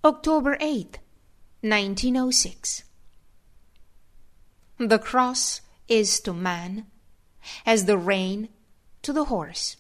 October 8th, 1906. The cross is to man as the rein to the horse.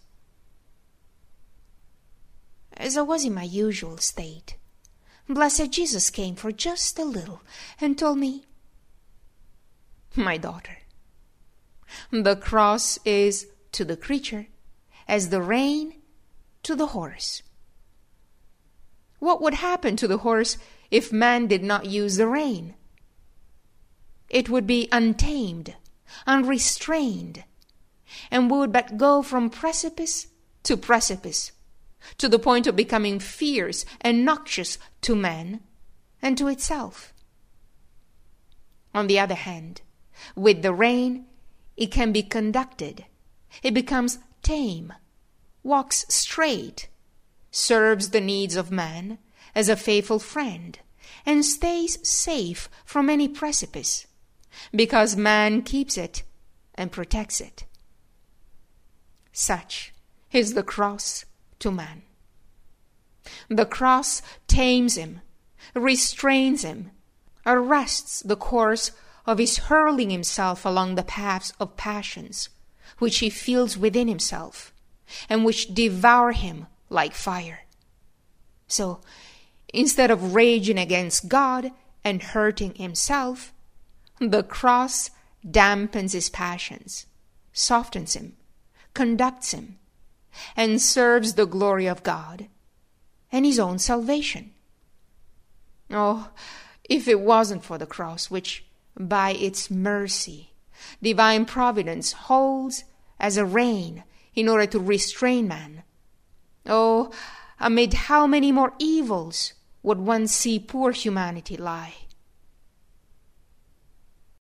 As I was in my usual state, blessed Jesus came for just a little and told me, "My daughter, the cross is to the creature as the rein to the horse." What would happen to the horse if man did not use the rein? It would be untamed, unrestrained, and would but go from precipice to precipice, to the point of becoming fierce and noxious to man and to itself. On the other hand, with the rein, it can be conducted. It becomes tame, walks straight, serves the needs of man as a faithful friend, and stays safe from any precipice, because man keeps it and protects it. Such is the cross to man. The cross tames him, restrains him, arrests the course of his hurling himself along the paths of passions, which he feels within himself, and which devour him like fire. So, instead of raging against God and hurting himself, the cross dampens his passions, softens him, conducts him, and serves the glory of God and his own salvation. Oh, if it wasn't for the cross, which, by its mercy, divine providence holds as a rein in order to restrain man, oh, amid how many more evils would one see poor humanity lie.